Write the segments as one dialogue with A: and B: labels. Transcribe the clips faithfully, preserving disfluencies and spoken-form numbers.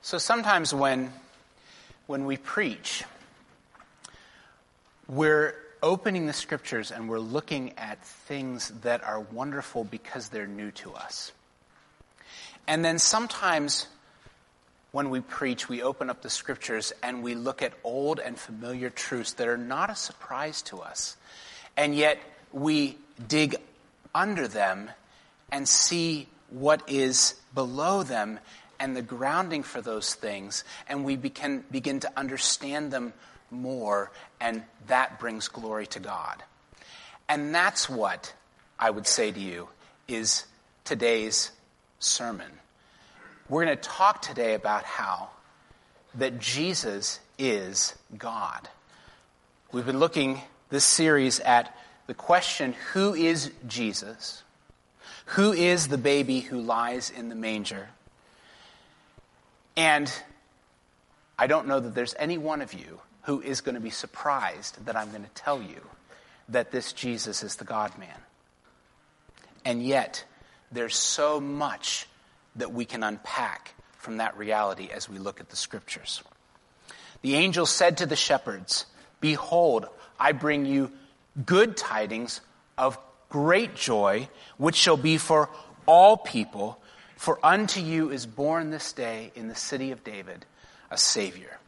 A: So sometimes when when we preach, we're opening the scriptures and we're looking at things that are wonderful because they're new to us. And then sometimes when we preach, we open up the scriptures and we look at old and familiar truths that are not a surprise to us. And yet we dig under them and see what is below them and the grounding for those things, and we begin, begin to understand them more, and that brings glory to God. And that's what I would say to you is today's sermon. We're going to talk today about how that Jesus is God. We've been looking this series at the question, who is Jesus? Who is the baby who lies in the manger? And I don't know that there's any one of you who is going to be surprised that I'm going to tell you that this Jesus is the God-man. And yet, there's so much that we can unpack from that reality as we look at the scriptures. The angel said to the shepherds, "Behold, I bring you good tidings of great joy, which shall be for all people. For unto you is born this day in the city of David a Savior."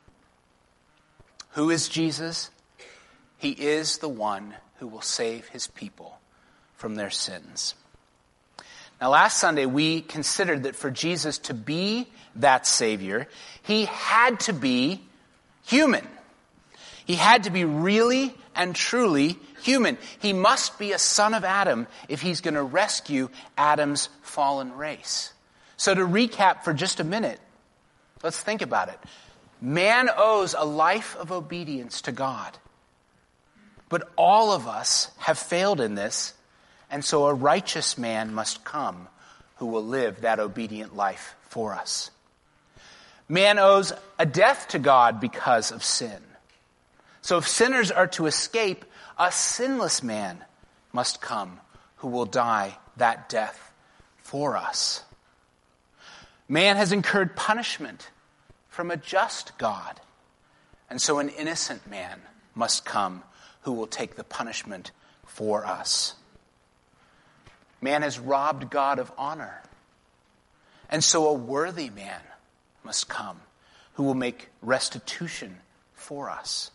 A: Who is Jesus? He is the one who will save his people from their sins. Now, last Sunday, we considered that for Jesus to be that Savior, he had to be human. He had to be really and truly human. He must be a son of Adam if he's going to rescue Adam's fallen race. So to recap for just a minute, let's think about it. Man owes a life of obedience to God. But all of us have failed in this, and so a righteous man must come who will live that obedient life for us. Man owes a death to God because of sin. So if sinners are to escape, a sinless man must come who will die that death for us. Man has incurred punishment from a just God, and so an innocent man must come who will take the punishment for us. Man has robbed God of honor, and so a worthy man must come who will make restitution for us.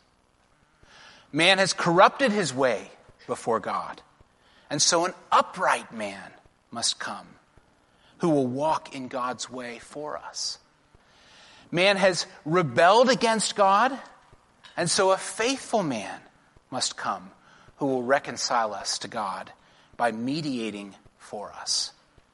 A: Man has corrupted his way before God, and so an upright man must come who will walk in God's way for us. Man has rebelled against God, and so a faithful man must come who will reconcile us to God by mediating for us.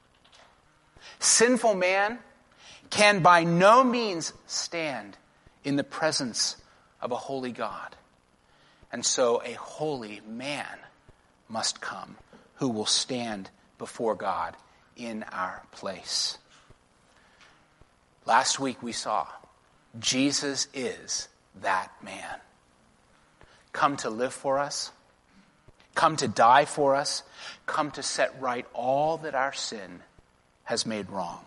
A: Sinful man can by no means stand in the presence of a holy God, and so a holy man must come who will stand before God in our place. Last week we saw Jesus is that man. Come to live for us, come to die for us, come to set right all that our sin has made wrong.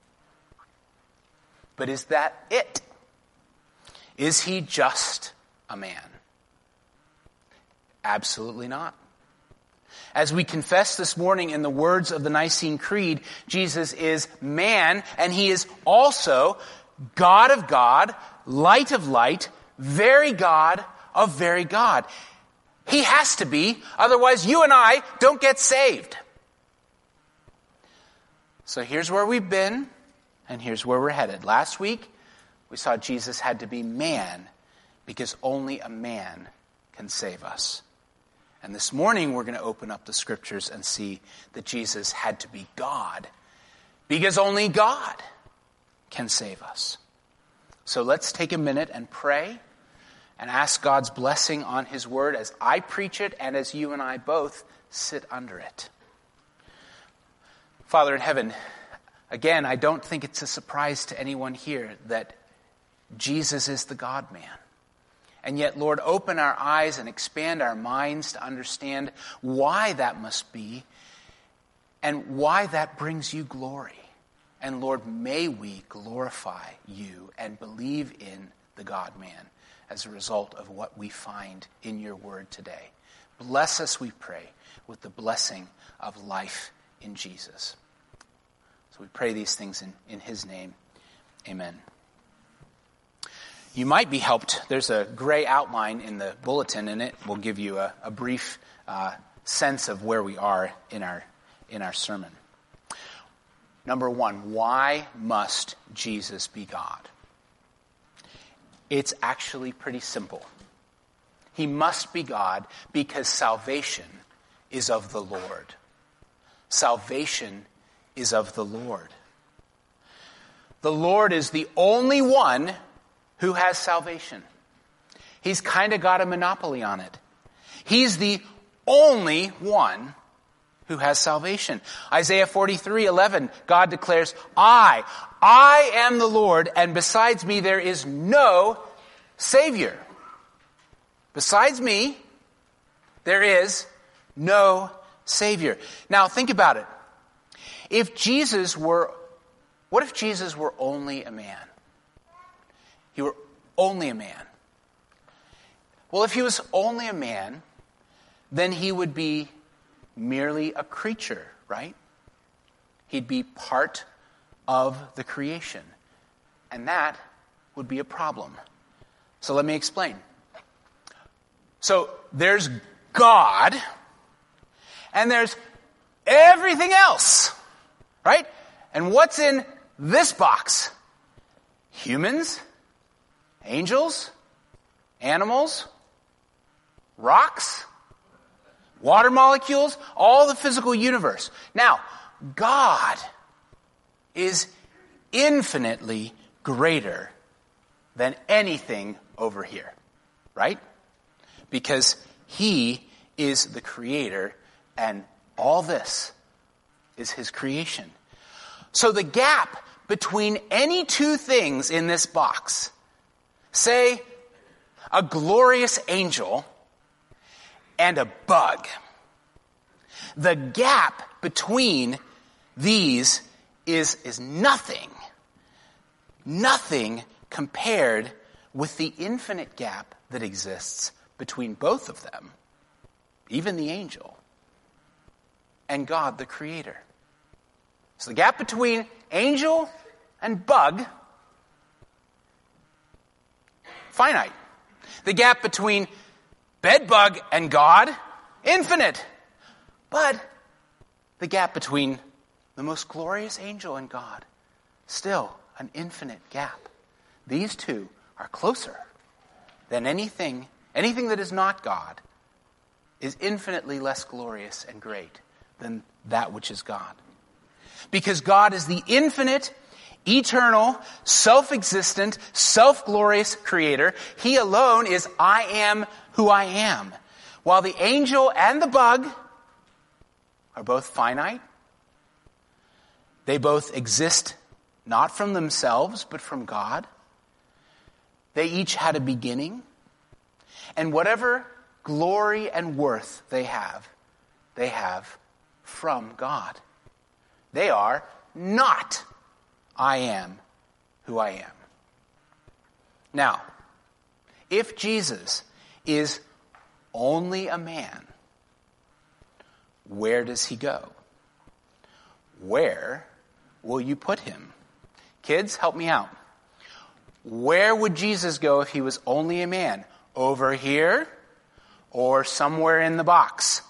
A: But is that it? Is he just a man? Absolutely not. As we confess this morning in the words of the Nicene Creed, Jesus is man, and he is also God of God, light of light, very God of very God. He has to be, otherwise you and I don't get saved. So here's where we've been, and here's where we're headed. Last week, we saw Jesus had to be man, because only a man can save us. And this morning, we're going to open up the scriptures and see that Jesus had to be God, because only God can save us. So let's take a minute and pray and ask God's blessing on his word as I preach it and as you and I both sit under it. Father in heaven, again, I don't think it's a surprise to anyone here that Jesus is the God-man. And yet, Lord, open our eyes and expand our minds to understand why that must be and why that brings you glory. And Lord, may we glorify you and believe in the God-man as a result of what we find in your word today. Bless us, we pray, with the blessing of life in Jesus. So we pray these things in, in his name. Amen. You might be helped. There's a gray outline in the bulletin, and it will give you a, a brief uh, sense of where we are in our in our sermon. Number one, why must Jesus be God? It's actually pretty simple. He must be God because salvation is of the Lord. Salvation is of the Lord. The Lord is the only one who has salvation. He's kind of got a monopoly on it. He's the only one who has salvation. Isaiah forty-three eleven, God declares, I, I am the Lord, and besides me there is no Savior. Besides me, there is no Savior. Now think about it. If Jesus were, what if Jesus were only a man? He were only a man. Well, if he was only a man, then he would be merely a creature, right? He'd be part of the creation. And that would be a problem. So let me explain. So there's God, and there's everything else, right? And what's in this box? Humans, angels, animals, rocks, water molecules, all the physical universe. Now, God is infinitely greater than anything over here, right? Because he is the creator and all this is his creation. So the gap between any two things in this box, say a glorious angel and a bug, the gap between these is, is nothing. Nothing compared with the infinite gap that exists between both of them, even the angel, and God the Creator. So the gap between angel and bug, finite. The gap between bedbug and God, infinite. But the gap between the most glorious angel and God, still an infinite gap. These two are closer than anything, anything that is not God is infinitely less glorious and great than that which is God. Because God is the infinite, eternal, self-existent, self-glorious creator. He alone is I am who I am. While the angel and the bug are both finite, they both exist not from themselves, but from God. They each had a beginning. And whatever glory and worth they have, they have from God. They are not I am who I am. Now, if Jesus is only a man, where does he go? Where will you put him? Kids, help me out. Where would Jesus go if he was only a man? Over here or somewhere in the box?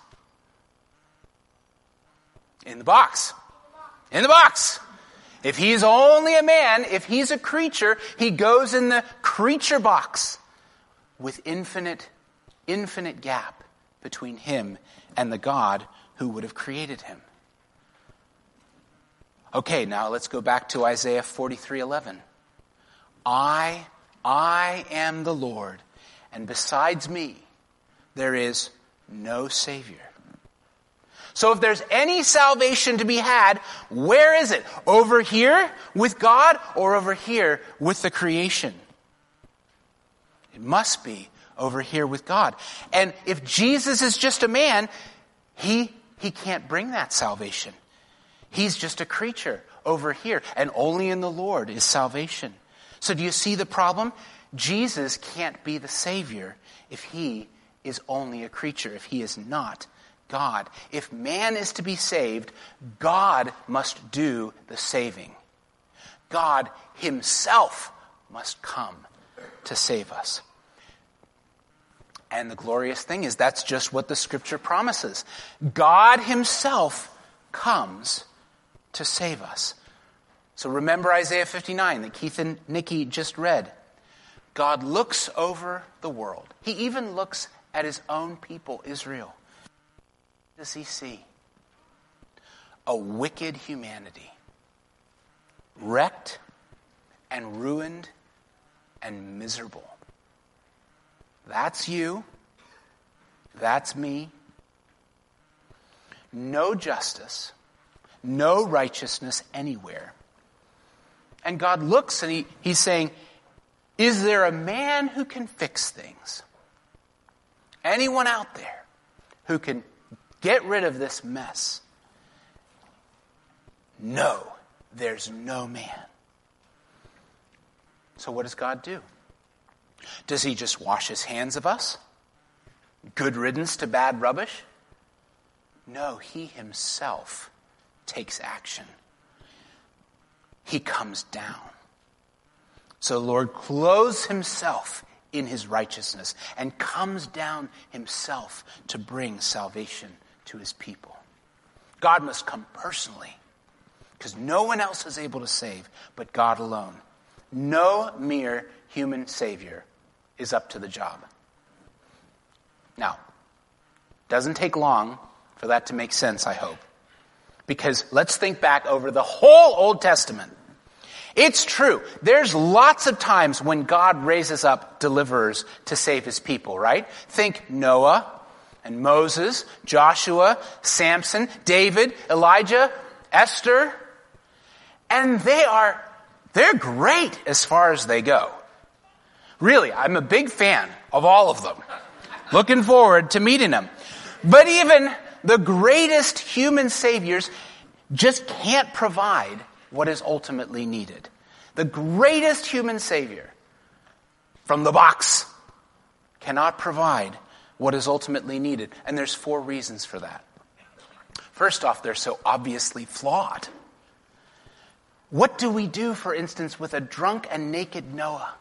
A: In the box. In the box. If he's only a man, if he's a creature, he goes in the creature box with infinite, infinite gap between him and the God who would have created him. Okay, now let's go back to Isaiah forty-three eleven. I, I am the Lord, and besides me, there is no Savior. So if there's any salvation to be had, where is it? Over here with God or over here with the creation? It must be over here with God. And if Jesus is just a man, he, he can't bring that salvation. He's just a creature over here, and only in the Lord is salvation. So do you see the problem? Jesus can't be the Savior if he is only a creature, if he is not God. If man is to be saved, God must do the saving. God himself must come to save us. And the glorious thing is that's just what the scripture promises. God himself comes to save us. So remember Isaiah fifty-nine that Keith and Nikki just read. God looks over the world. He even looks at his own people, Israel. What does he see? A wicked humanity. Wrecked and ruined and miserable. That's you. That's me. No justice. No righteousness anywhere. And God looks and he, he's saying, is there a man who can fix things? Anyone out there who can get rid of this mess? No, there's no man. So what does God do? Does he just wash his hands of us? Good riddance to bad rubbish? No, he himself takes action. He comes down. So the Lord clothes himself in his righteousness and comes down himself to bring salvation to his people. God must come personally because no one else is able to save but God alone. No mere human savior is up to the job. Now, doesn't take long for that to make sense, I hope. Because let's think back over the whole Old Testament. It's true. There's lots of times when God raises up deliverers to save his people, right? Think Noah and Moses, Joshua, Samson, David, Elijah, Esther. And they are, they're great as far as they go. Really, I'm a big fan of all of them. Looking forward to meeting them. But even the greatest human saviors just can't provide what is ultimately needed. The greatest human savior from the box cannot provide what is ultimately needed. And there's four reasons for that. First off, they're so obviously flawed. What do we do, for instance, with a drunk and naked Noah?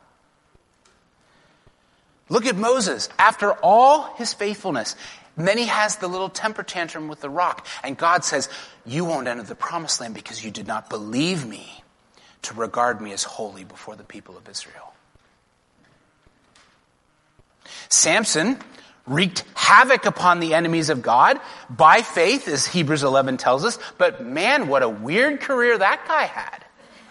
A: Look at Moses. After all his faithfulness, and then he has the little temper tantrum with the rock. And God says, you won't enter the promised land because you did not believe me to regard me as holy before the people of Israel. Samson wreaked havoc upon the enemies of God by faith, as Hebrews eleven tells us. But man, what a weird career that guy had.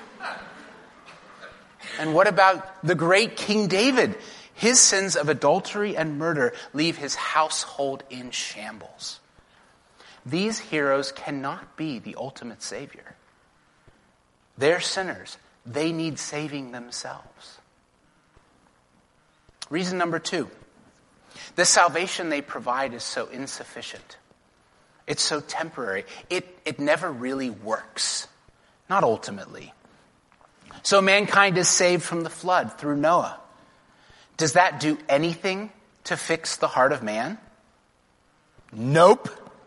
A: And what about the great King David? His sins of adultery and murder leave his household in shambles. These heroes cannot be the ultimate savior. They're sinners. They need saving themselves. Reason number two. The salvation they provide is so insufficient. It's so temporary. It, it never really works. Not ultimately. So mankind is saved from the flood through Noah. Does that do anything to fix the heart of man? Nope.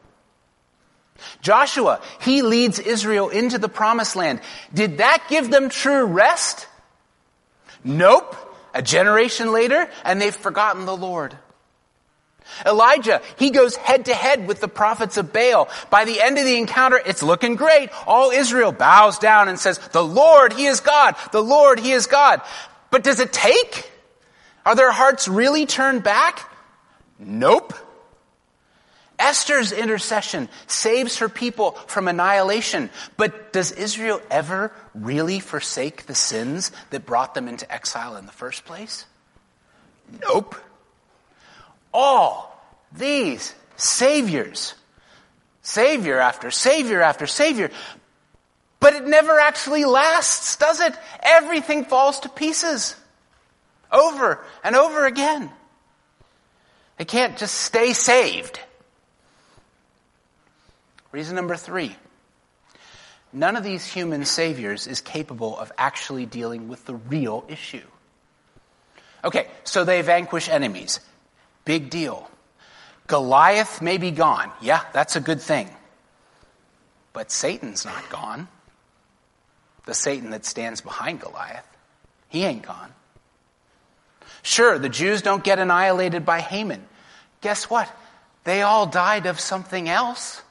A: Joshua, he leads Israel into the promised land. Did that give them true rest? Nope. A generation later, and they've forgotten the Lord. Elijah, he goes head to head with the prophets of Baal. By the end of the encounter, it's looking great. All Israel bows down and says, the Lord, he is God. The Lord, he is God. But does it take? Are their hearts really turned back? Nope. Esther's intercession saves her people from annihilation. But does Israel ever really forsake the sins that brought them into exile in the first place? Nope. All these saviors, savior after savior after savior, but it never actually lasts, does it? Everything falls to pieces. Over and over again. They can't just stay saved. Reason number three. none of these human saviors is capable of actually dealing with the real issue. Okay, so they vanquish enemies. Big deal. Goliath may be gone. Yeah, that's a good thing. But Satan's not gone. The Satan that stands behind Goliath. He ain't gone. Sure, the Jews don't get annihilated by Haman. Guess what? They all died of something else.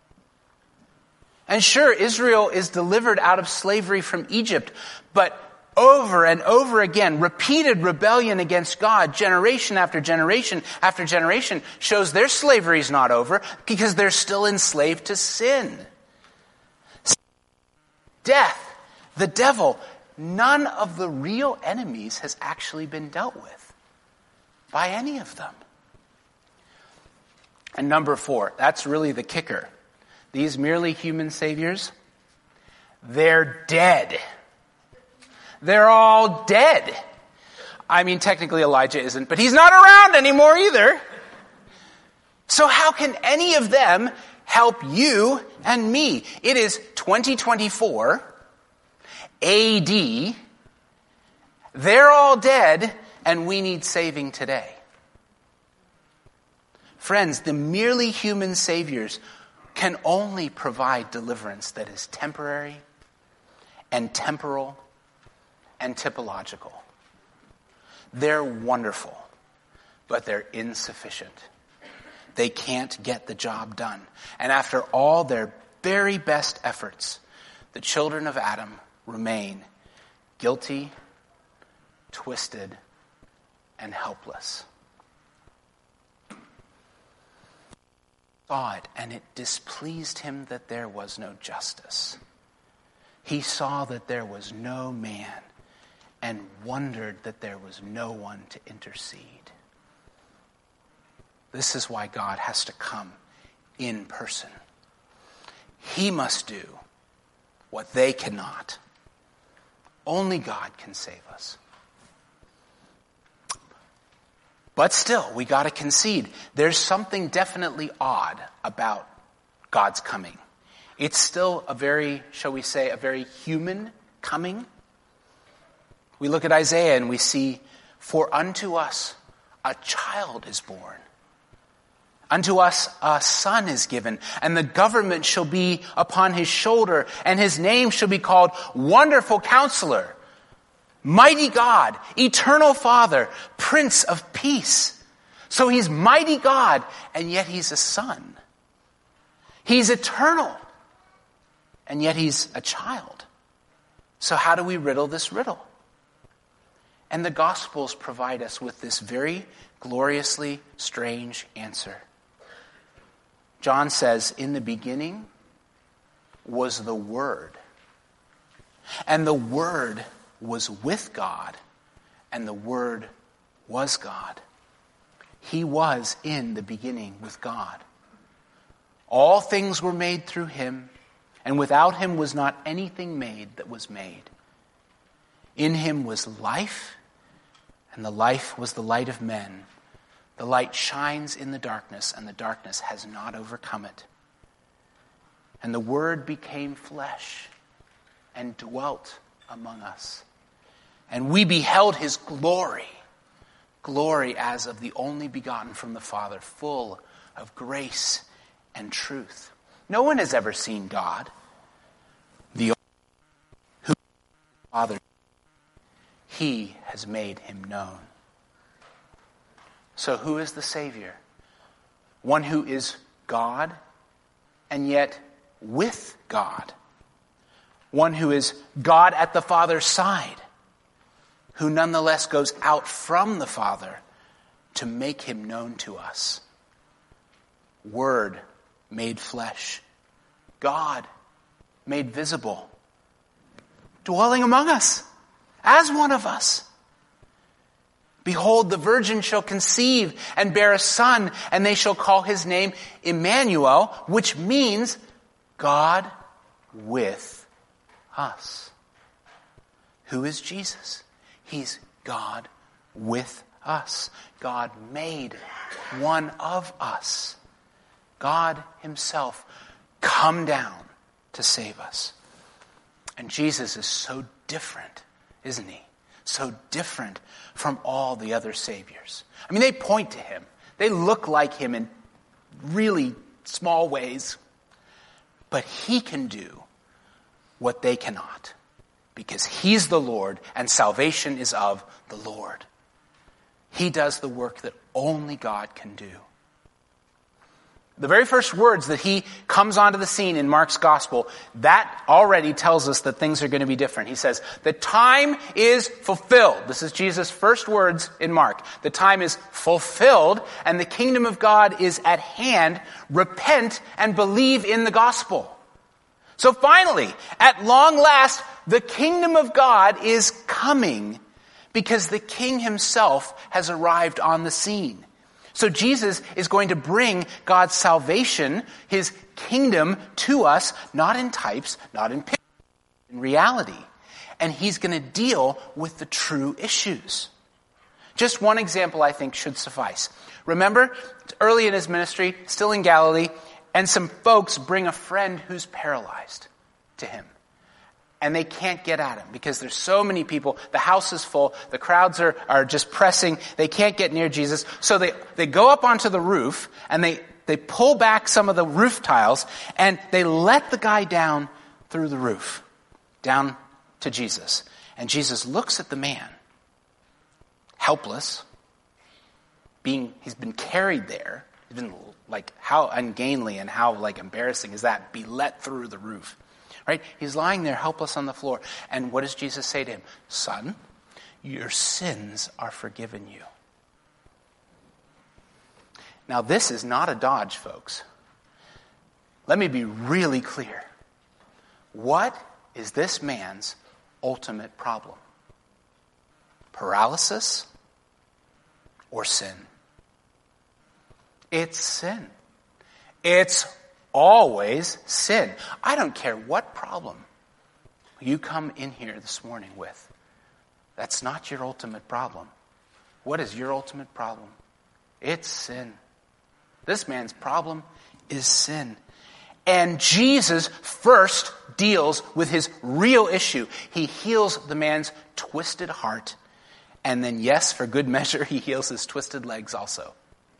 A: And sure, Israel is delivered out of slavery from Egypt, but over and over again, repeated rebellion against God, generation after generation after generation, shows their slavery is not over because they're still enslaved to sin. Death, the devil, none of the real enemies has actually been dealt with by any of them. And number four, that's really the kicker. These merely human saviors, they're dead. They're all dead. I mean, technically Elijah isn't, but he's not around anymore either. So how can any of them help you and me? It is twenty twenty-four A D. They're all dead, and we need saving today. Friends, the merely human saviors can only provide deliverance that is temporary and temporal and typological. They're wonderful, but they're insufficient. They can't get the job done. And after all their very best efforts, the children of Adam remain guilty, twisted, and helpless. Saw it, and it displeased him that there was no justice. He saw that there was no man and wondered that there was no one to intercede. This is why God has to come in person. He must do what they cannot. Only God can save us. But still, we got to concede, there's something definitely odd about God's coming. It's still a very, shall we say, a very human coming. We look at Isaiah and we see, for unto us a child is born. Unto us a son is given, and the government shall be upon his shoulder, and his name shall be called Wonderful Counselor, Mighty God, Eternal Father, Prince of Peace. So he's mighty God, and yet he's a son. He's eternal, and yet he's a child. So how do we riddle this riddle? And the Gospels provide us with this very gloriously strange answer. John says, in the beginning was the Word, and the Word was with God, and the Word was God. He was in the beginning with God. All things were made through him, and without him was not anything made that was made. In him was life, and the life was the light of men. The light shines in the darkness, and the darkness has not overcome it. And the Word became flesh and dwelt among us. And we beheld his glory, glory as of the only begotten from the Father, full of grace and truth. No one has ever seen God. The only who the Father, he has made him known. So who is the Savior? One who is God and yet with God. One who is God at the Father's side, who nonetheless goes out from the Father to make him known to us. Word made flesh. God made visible. Dwelling among us as one of us. Behold, the virgin shall conceive and bear a son, and they shall call his name Emmanuel, which means God with us. Who is Jesus? He's God with us. God made one of us. God himself come down to save us. And Jesus is so different, isn't he? So different from all the other saviors. I mean, they point to him. They look like him in really small ways. But he can do what they cannot, because he's the Lord and salvation is of the Lord. He does the work that only God can do. The very first words that he comes onto the scene in Mark's gospel, that already tells us that things are going to be different. He says, the time is fulfilled. This is Jesus' first words in Mark. The time is fulfilled and the kingdom of God is at hand. Repent and believe in the gospel. So finally, at long last, the kingdom of God is coming because the king himself has arrived on the scene. So Jesus is going to bring God's salvation, his kingdom, to us, not in types, not in pictures, in reality. And he's going to deal with the true issues. Just one example, I think, should suffice. Remember, early in his ministry, still in Galilee, and some folks bring a friend who's paralyzed to him. And they can't get at him because there's so many people. The house is full. The crowds are, are just pressing. They can't get near Jesus. So they, they go up onto the roof and they, they pull back some of the roof tiles and they let the guy down through the roof, down to Jesus. And Jesus looks at the man, helpless, being, he's been carried there. He's been like, how ungainly and how like embarrassing is that? Be let through the roof. Right? He's lying there helpless on the floor. And what does Jesus say to him? Son, your sins are forgiven you. Now this is not a dodge, folks. Let me be really clear. What is this man's ultimate problem? Paralysis or sin? It's sin. It's always sin. I don't care what problem you come in here this morning with. That's not your ultimate problem. What is your ultimate problem? It's sin. This man's problem is sin. And Jesus first deals with his real issue. He heals the man's twisted heart. And then, yes, for good measure, he heals his twisted legs also.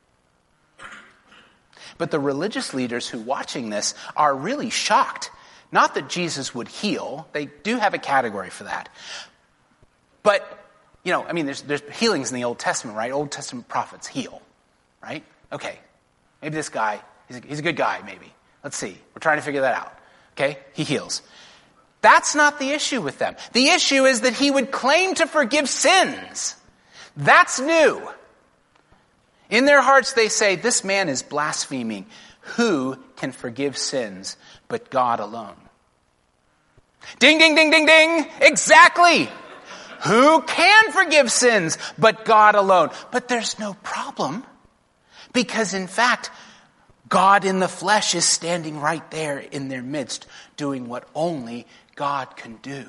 A: But the religious leaders who are watching this are really shocked. Not that Jesus would heal. They do have a category for that. But, you know, I mean, there's, there's healings in the Old Testament, right? Old Testament prophets heal, right? Okay, maybe this guy, he's a, he's a good guy, maybe. Let's see. We're trying to figure that out. Okay, he heals. That's not the issue with them. The issue is that he would claim to forgive sins. That's new. In their hearts, they say, this man is blaspheming. Who can forgive sins but God alone? Ding, ding, ding, ding, ding. Exactly. Who can forgive sins but God alone? But there's no problem. Because in fact, God in the flesh is standing right there in their midst, doing what only God can do.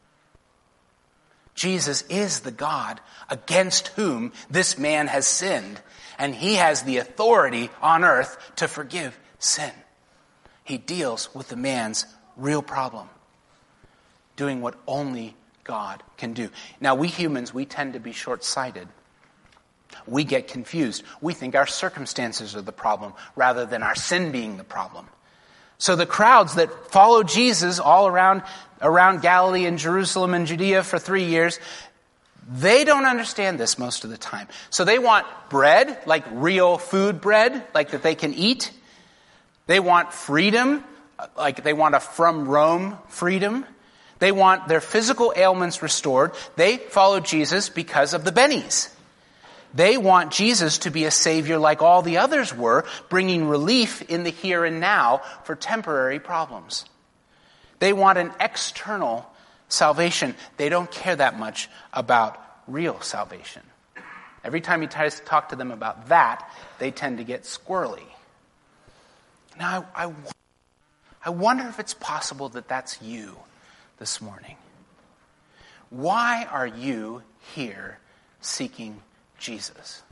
A: Jesus is the God against whom this man has sinned. And he has the authority on earth to forgive sin. He deals with the man's real problem, doing what only God can do. Now, we humans, we tend to be short-sighted. We get confused. We think our circumstances are the problem rather than our sin being the problem. So the crowds that followed Jesus all around, around Galilee and Jerusalem and Judea for three years, they don't understand this most of the time. So they want bread, like real food bread, like that they can eat. They want freedom, like they want a from Rome freedom. They want their physical ailments restored. They follow Jesus because of the bennies. They want Jesus to be a savior like all the others were, bringing relief in the here and now for temporary problems. They want an external salvation. They don't care that much about real salvation. Every time he tries to talk to them about that, they tend to get squirrely. Now, I, I, I wonder if it's possible that that's you this morning. Why are you here seeking Jesus?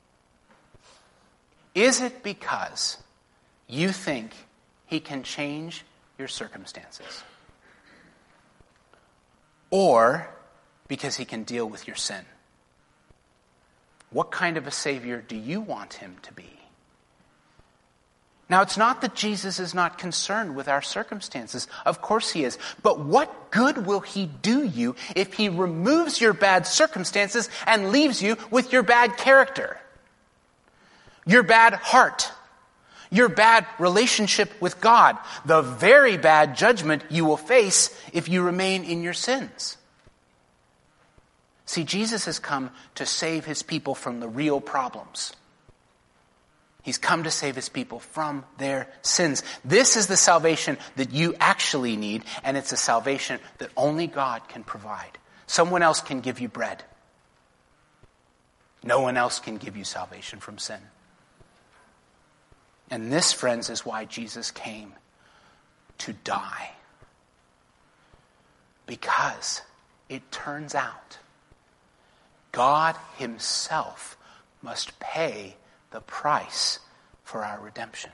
A: Is it because you think he can change your circumstances? or because he can deal with your sin? What kind of a Savior do you want him to be? Now, it's not that Jesus is not concerned with our circumstances. Of course he is. But what good will he do you if he removes your bad circumstances and leaves you with your bad character, your bad heart, your bad relationship with God, the very bad judgment you will face if you remain in your sins? See, Jesus has come to save his people from the real problems. He's come to save his people from their sins. This is the salvation that you actually need, and it's a salvation that only God can provide. Someone else can give you bread. No one else can give you salvation from sin. And this, friends, is why Jesus came to die. Because it turns out God himself must pay the price for our redemption.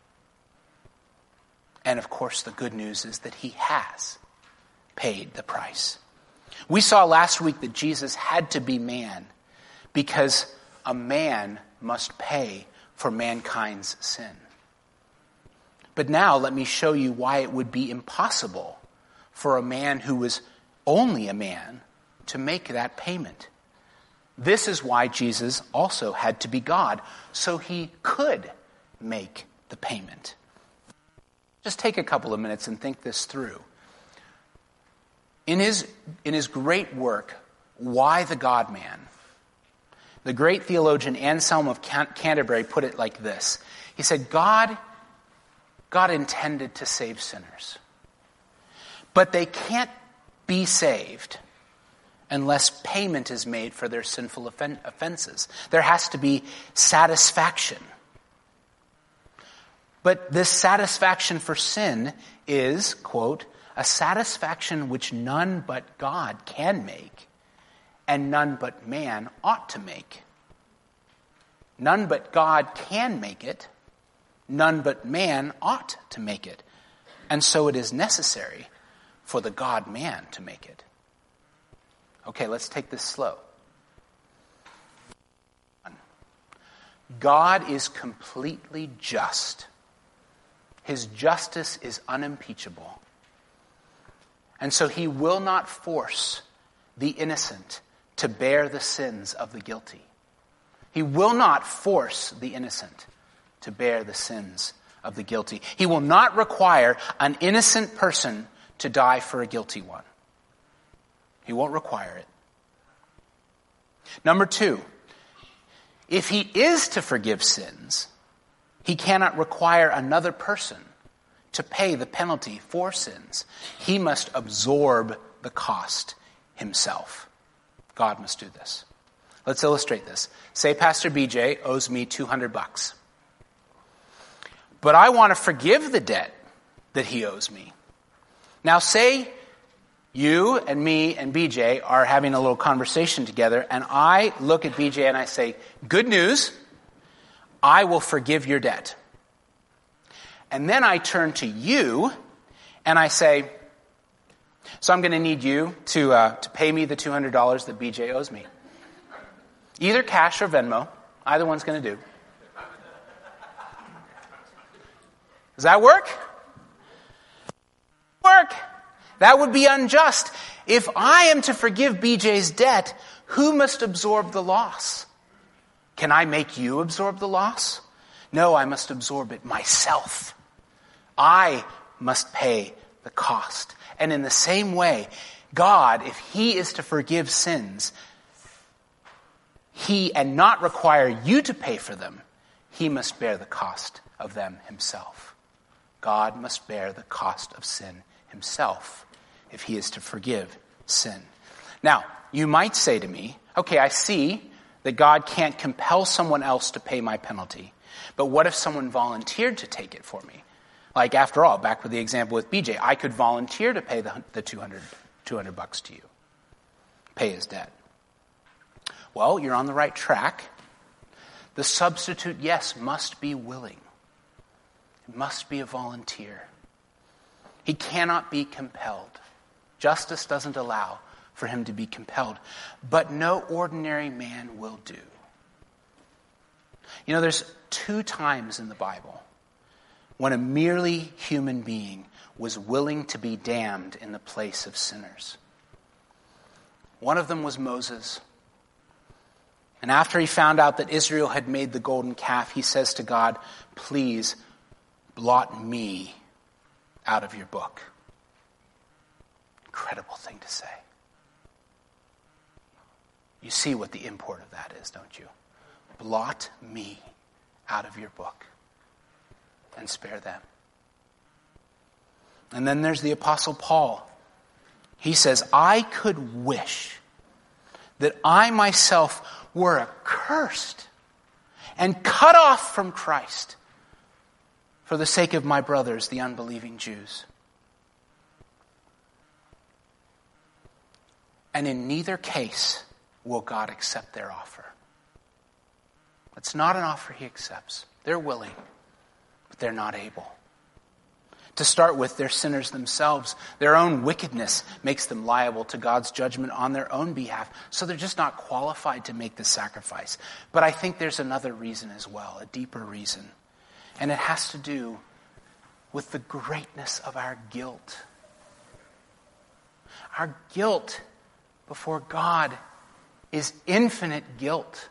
A: And of course, the good news is that he has paid the price. We saw last week that Jesus had to be man because a man must pay for mankind's sin. But now let me show you why it would be impossible for a man who was only a man to make that payment. This is why Jesus also had to be God, so he could make the payment. Just take a couple of minutes and think this through. In his, in his great work, Why the God-Man?, the great theologian Anselm of Canterbury put it like this. He said, God, God intended to save sinners, but they can't be saved unless payment is made for their sinful offen- offenses. There has to be satisfaction. But this satisfaction for sin is, quote, a satisfaction which none but God can make, and none but man ought to make. None but God can make it, none but man ought to make it. And so it is necessary for the God-man to make it. Okay, let's take this slow. God is completely just. His justice is unimpeachable. And so he will not force the innocent to bear the sins of the guilty. He will not force the innocent to bear the sins of the guilty. He will not require an innocent person to die for a guilty one. He won't require it. Number two, if he is to forgive sins, he cannot require another person to pay the penalty for sins. He must absorb the cost himself. God must do this. Let's illustrate this. Say Pastor B J owes me two hundred bucks. But I want to forgive the debt that he owes me. Now say you and me and B J are having a little conversation together, and I look at B J and I say, good news, I will forgive your debt. And then I turn to you and I say, so I'm going to need you to uh, to pay me the two hundred dollars that B J owes me. Either cash or Venmo. Either one's going to do. Does that work? Work. That would be unjust. If I am to forgive B J's debt, who must absorb the loss? Can I make you absorb the loss? No, I must absorb it myself. I must pay the cost. And in the same way, God, if he is to forgive sins, he, and not require you to pay for them, he must bear the cost of them himself. God must bear the cost of sin himself if he is to forgive sin. Now, you might say to me, okay, I see that God can't compel someone else to pay my penalty, but what if someone volunteered to take it for me? Like, after all, back with the example with B J, I could volunteer to pay the, the two hundred, two hundred bucks to you, pay his debt. Well, you're on the right track. The substitute, yes, must be willing. It must be a volunteer. He cannot be compelled. Justice doesn't allow for him to be compelled. But no ordinary man will do. You know, there's two times in the Bible when a merely human being was willing to be damned in the place of sinners. One of them was Moses. And after he found out that Israel had made the golden calf, he says to God, please blot me out of your book. Incredible thing to say. You see what the import of that is, don't you? Blot me out of your book and spare them. And then there's the Apostle Paul. He says, I could wish that I myself were accursed and cut off from Christ for the sake of my brothers, the unbelieving Jews. And in neither case will God accept their offer. It's not an offer he accepts. They're willing, but they're not able. To start with, they're sinners themselves. Their own wickedness makes them liable to God's judgment on their own behalf. So they're just not qualified to make the sacrifice. But I think there's another reason as well, a deeper reason. And it has to do with the greatness of our guilt. Our guilt before God is infinite guilt.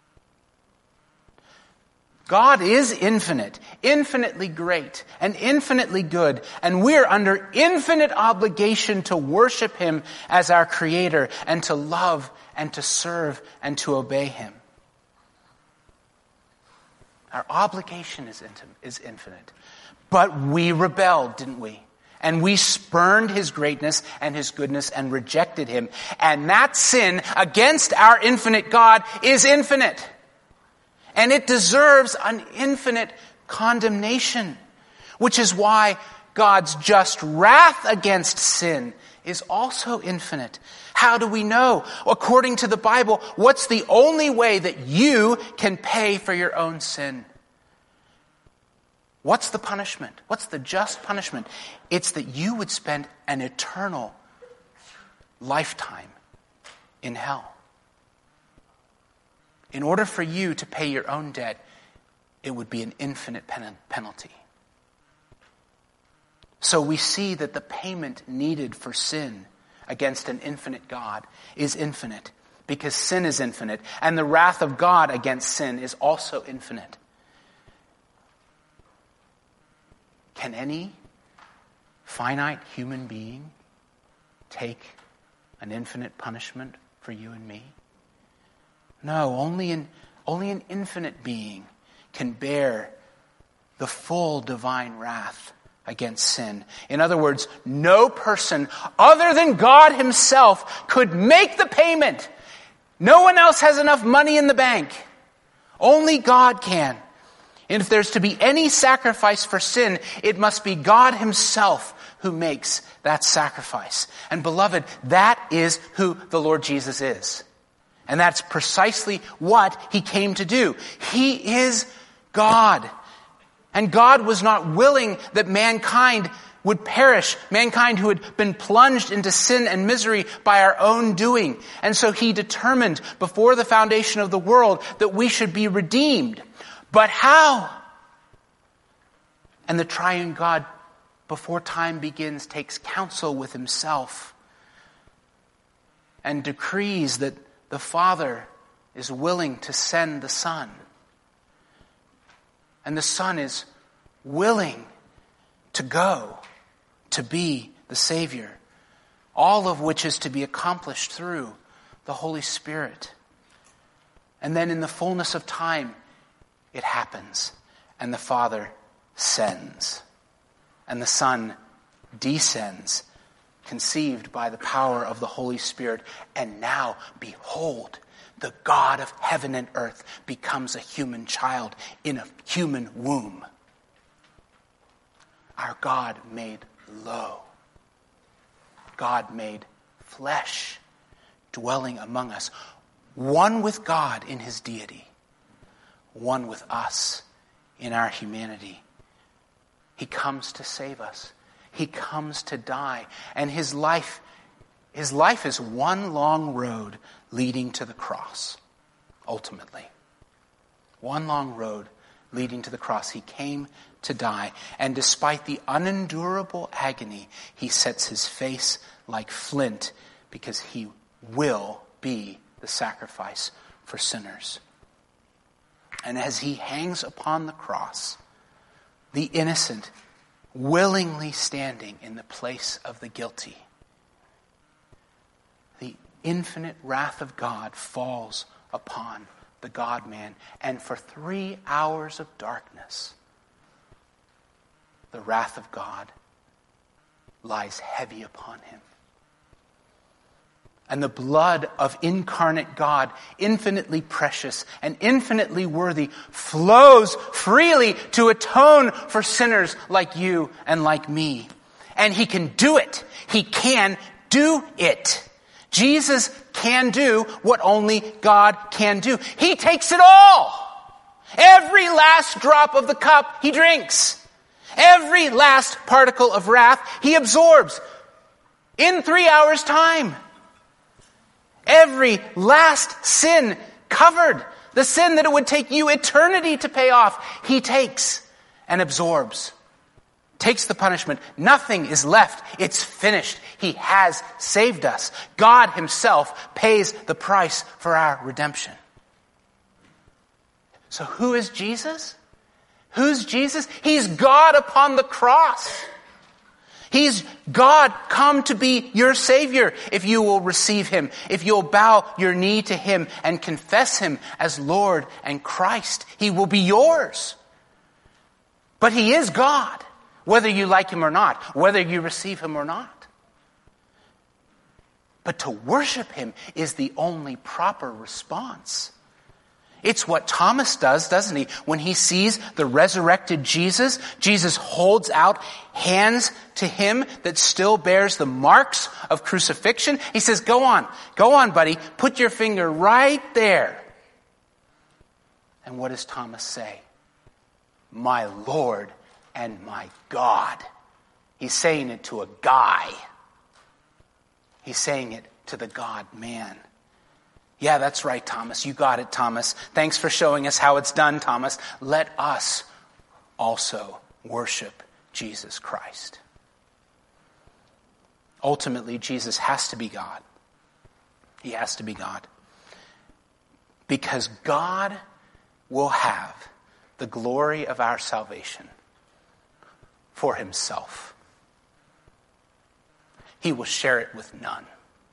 A: God is infinite, infinitely great, and infinitely good, and we're under infinite obligation to worship him as our creator and to love and to serve and to obey him. Our obligation is is infinite. But we rebelled, didn't we? And we spurned his greatness and his goodness and rejected him. And that sin against our infinite God is infinite. And it deserves an infinite condemnation, which is why God's just wrath against sin is also infinite. How do we know? According to the Bible, what's the only way that you can pay for your own sin? What's the punishment? What's the just punishment? It's that you would spend an eternal lifetime in hell. In order for you to pay your own debt, it would be an infinite pen- penalty. So we see that the payment needed for sin against an infinite God is infinite, because sin is infinite, and the wrath of God against sin is also infinite. Can any finite human being take an infinite punishment for you and me? No, only an, only an infinite being can bear the full divine wrath against sin. In other words, no person other than God himself could make the payment. No one else has enough money in the bank. Only God can. And if there's to be any sacrifice for sin, it must be God himself who makes that sacrifice. And beloved, that is who the Lord Jesus is. And that's precisely what he came to do. He is God. And God was not willing that mankind would perish, mankind who had been plunged into sin and misery by our own doing. And so he determined before the foundation of the world that we should be redeemed. But how? And the triune God, before time begins, takes counsel with himself and decrees that the Father is willing to send the Son. And the Son is willing to go to be the Savior. All of which is to be accomplished through the Holy Spirit. And then in the fullness of time, it happens. And the Father sends. And the Son descends, conceived by the power of the Holy Spirit. And now, behold, the God of heaven and earth becomes a human child in a human womb. Our God made low. God made flesh, dwelling among us. One with God in his deity. One with us in our humanity. He comes to save us. He comes to die. And his life His life is one long road leading to the cross, ultimately. One long road leading to the cross. He came to die. And despite the unendurable agony, he sets his face like flint because he will be the sacrifice for sinners. And as he hangs upon the cross, the innocent willingly standing in the place of the guilty, the infinite wrath of God falls upon the God-man. And for three hours of darkness, the wrath of God lies heavy upon him. And the blood of incarnate God, infinitely precious and infinitely worthy, flows freely to atone for sinners like you and like me. And he can do it. He can do it. Jesus can do what only God can do. He takes it all. Every last drop of the cup he drinks. Every last particle of wrath he absorbs in three hours' time. Every last sin covered, the sin that it would take you eternity to pay off, he takes and absorbs. Takes the punishment. Nothing is left. It's finished. He has saved us. God himself pays the price for our redemption. So who is Jesus? Who's Jesus? He's God upon the cross. He's God come to be your Savior if you will receive him, if you'll bow your knee to him and confess him as Lord and Christ. He will be yours. But he is God, whether you like him or not, whether you receive him or not. But to worship him is the only proper response. It's what Thomas does, doesn't he? When he sees the resurrected Jesus, Jesus holds out hands to him that still bears the marks of crucifixion. He says, go on, go on, buddy, put your finger right there. And what does Thomas say? My Lord and my God. He's saying it to a guy. He's saying it to the God-man. Yeah, that's right, Thomas. You got it, Thomas. Thanks for showing us how it's done, Thomas. Let us also worship Jesus Christ. Ultimately, Jesus has to be God. He has to be God. Because God will have the glory of our salvation for himself. He will share it with none.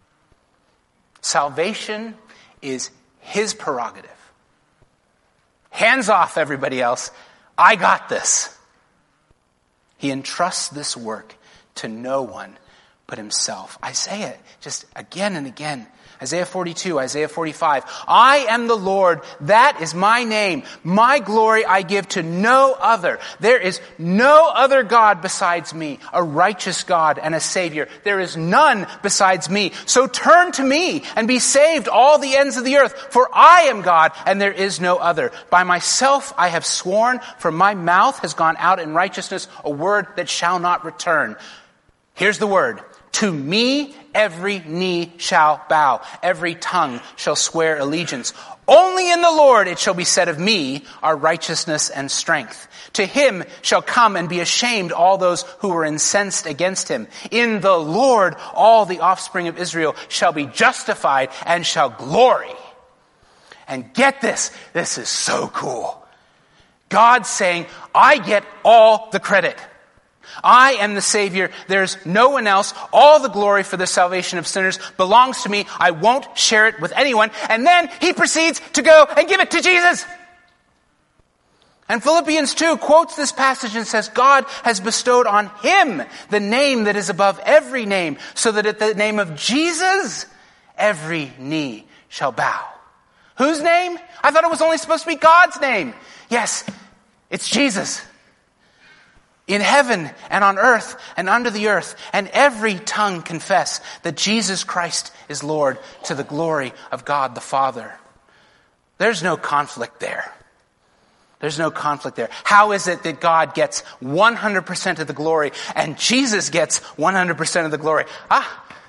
A: Salvation is his prerogative. Hands off, everybody else. I got this. He entrusts this work to no one but himself. Isaiah, just again and again. Isaiah forty-two, Isaiah forty-five. I am the Lord, that is my name. My glory I give to no other. There is no other God besides me, a righteous God and a Savior. There is none besides me. So turn to me and be saved, all the ends of the earth. For I am God and there is no other. By myself I have sworn, for my mouth has gone out in righteousness, a word that shall not return. Here's the word. To me every knee shall bow, every tongue shall swear allegiance. Only in the Lord it shall be said of me are righteousness and strength. To him shall come and be ashamed all those who were incensed against him. In the Lord all the offspring of Israel shall be justified and shall glory. And get this, this is so cool. God saying, I get all the credit. I am the Savior. There's no one else. All the glory for the salvation of sinners belongs to me. I won't share it with anyone. And then he proceeds to go and give it to Jesus. And Philippians two quotes this passage and says, God has bestowed on him the name that is above every name, so that at the name of Jesus, every knee shall bow. Whose name? I thought it was only supposed to be God's name. Yes, it's Jesus. In heaven and on earth and under the earth, and every tongue confess that Jesus Christ is Lord, to the glory of God the Father. There's no conflict there. There's no conflict there. How is it that God gets one hundred percent of the glory and Jesus gets one hundred percent of the glory? Ah,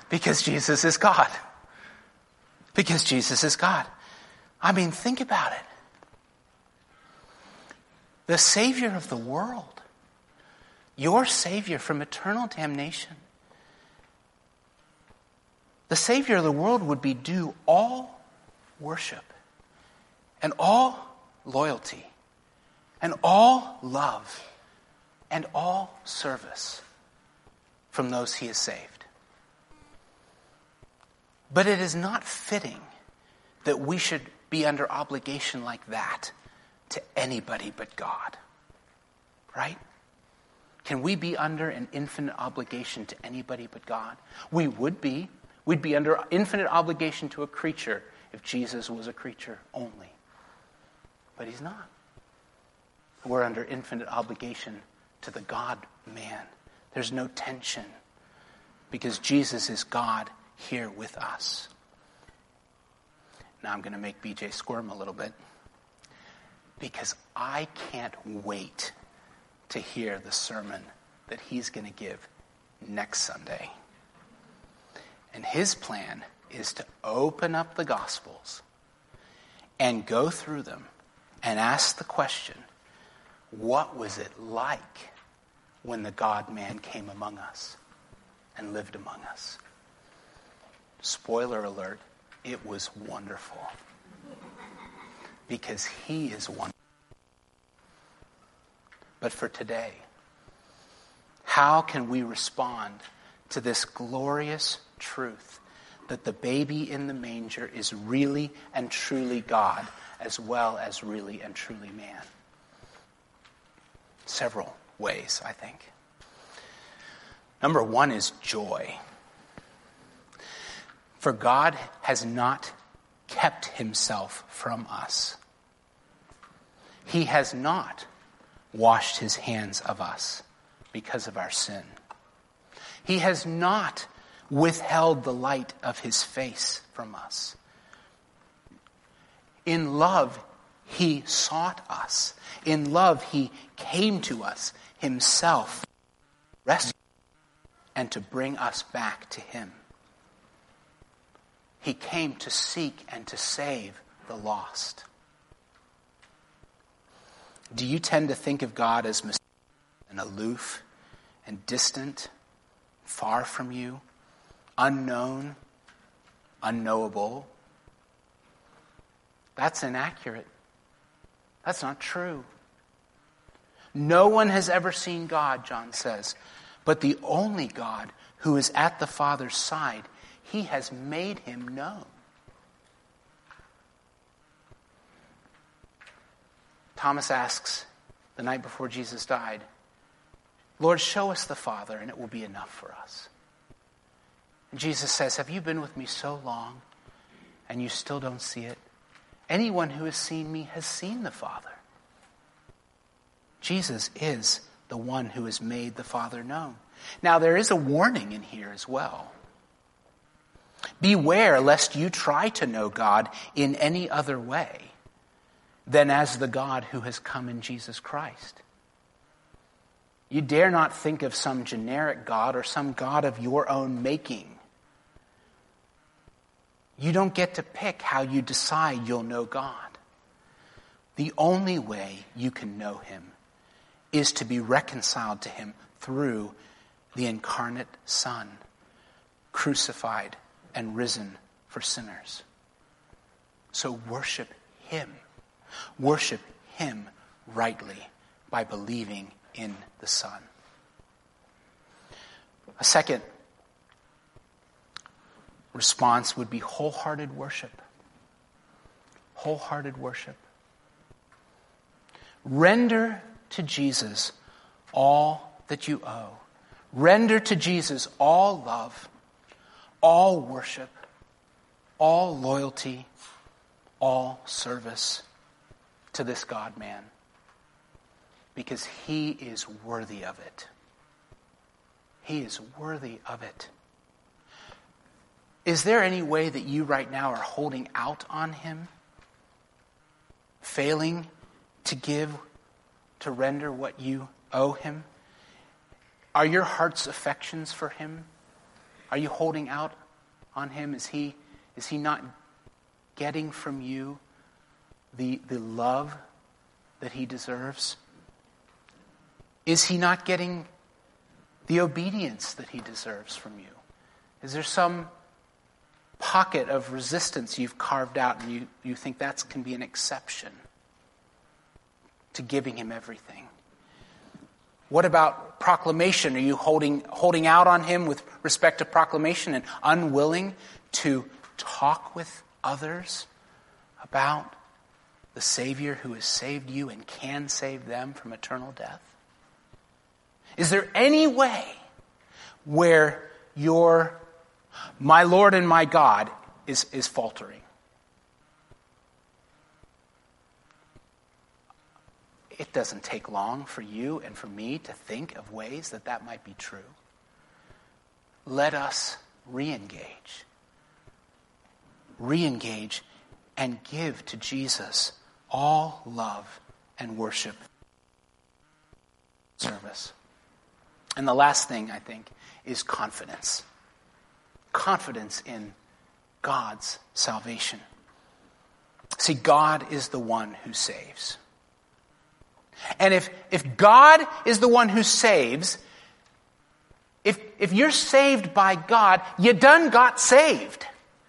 A: Because Jesus is God. Because Jesus is God. I mean, think about it. The Savior of the world. Your Savior from eternal damnation. The Savior of the world would be due all worship and all loyalty and all love and all service from those he has saved. But it is not fitting that we should be under obligation like that to anybody but God. Right? Can we be under an infinite obligation to anybody but God? We would be. We'd be under infinite obligation to a creature if Jesus was a creature only. But he's not. We're under infinite obligation to the God-man. There's no tension because Jesus is God here with us. Now I'm going to make B J squirm a little bit because I can't wait to hear the sermon that he's going to give next Sunday. And his plan is to open up the Gospels and go through them and ask the question, what was it like when the God-man came among us and lived among us? Spoiler alert, it was wonderful. Because he is wonderful. But for today, how can we respond to this glorious truth that the baby in the manger is really and truly God as well as really and truly man? Several ways, I think. Number one is joy. For God has not kept himself from us. He has not washed his hands of us because of our sin. He has not withheld the light of his face from us. In love, he sought us. In love, he came to us himself, rescue and to bring us back to him. He came to seek and to save the lost. Do you tend to think of God as mysterious and aloof and distant, far from you, unknown, unknowable? That's inaccurate. That's not true. No one has ever seen God, John says, but the only God who is at the Father's side, he has made him known. Thomas asks the night before Jesus died, Lord, show us the Father and it will be enough for us. And Jesus says, have you been with me so long and you still don't see it? Anyone who has seen me has seen the Father. Jesus is the one who has made the Father known. Now there is a warning in here as well. Beware lest you try to know God in any other way than as the God who has come in Jesus Christ. You dare not think of some generic God or some God of your own making. You don't get to pick how you decide you'll know God. The only way you can know him is to be reconciled to him through the incarnate Son, crucified and risen for sinners. So worship him. Worship him rightly by believing in the Son. A second response would be wholehearted worship. Wholehearted worship. Render to Jesus all that you owe. Render to Jesus all love, all worship, all loyalty, all service to this God-man. Because he is worthy of it. He is worthy of it. Is there any way that you right now are holding out on him? Failing to give, to render what you owe him? Are your heart's affections for him Are you holding out on him? Is he, is he not getting from you the, the love that he deserves? Is he not getting the obedience that he deserves from you? Is there some pocket of resistance you've carved out and you, you think that can be an exception to giving him everything? What about proclamation? Are you holding holding out on him with respect to proclamation and unwilling to talk with others about the Savior who has saved you and can save them from eternal death? Is there any way where your "my Lord and my God" is, is faltering? It doesn't take long for you and for me to think of ways that that might be true. Let us re-engage. Re-engage and give to Jesus all love and worship, service. And the last thing, I think, is confidence. Confidence in God's salvation. See, God is the one who saves. And if, if God is the one who saves, if, if you're saved by God, you done got saved.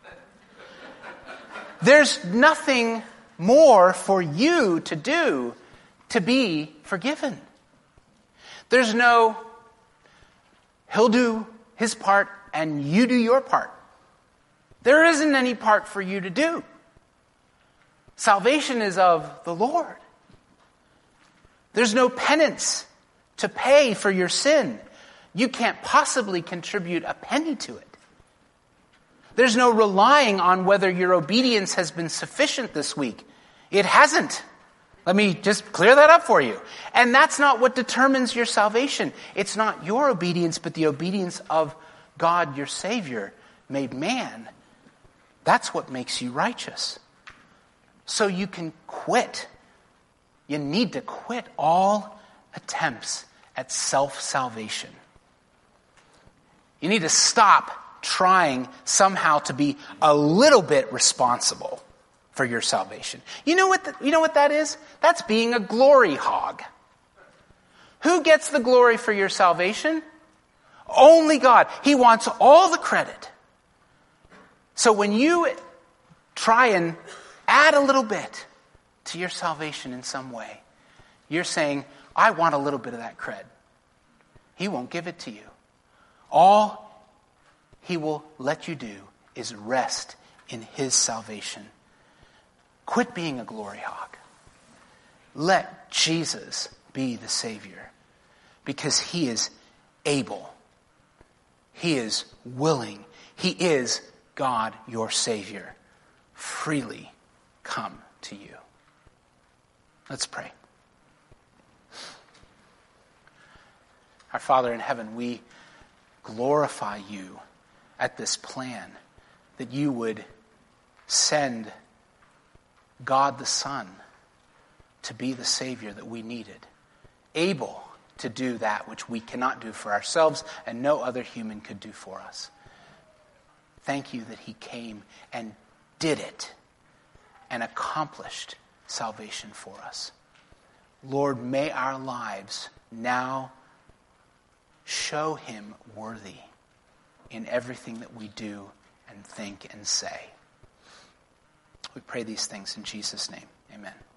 A: There's nothing more for you to do to be forgiven. There's no, he'll do his part and you do your part. There isn't any part for you to do. Salvation is of the Lord. There's no penance to pay for your sin. You can't possibly contribute a penny to it. There's no relying on whether your obedience has been sufficient this week. It hasn't. Let me just clear that up for you. And that's not what determines your salvation. It's not your obedience, but the obedience of God, your Savior, made man. That's what makes you righteous. So you can quit. You need to quit all attempts at self-salvation. You need to stop trying somehow to be a little bit responsible for your salvation. You know what the, you know what that is? That's being a glory hog. Who gets the glory for your salvation? Only God. He wants all the credit. So when you try and add a little bit to your salvation in some way, you're saying, I want a little bit of that cred. He won't give it to you. All he will let you do is rest in his salvation. Quit being a glory hog. Let Jesus be the Savior, because he is able. He is willing. He is God, your Savior. Freely come to you. Let's pray. Our Father in heaven, we glorify you at this plan that you would send God the Son to be the Savior that we needed, able to do that which we cannot do for ourselves and no other human could do for us. Thank you that he came and did it and accomplished salvation for us. Lord, may our lives now show him worthy in everything that we do and think and say. We pray these things in Jesus' name. Amen.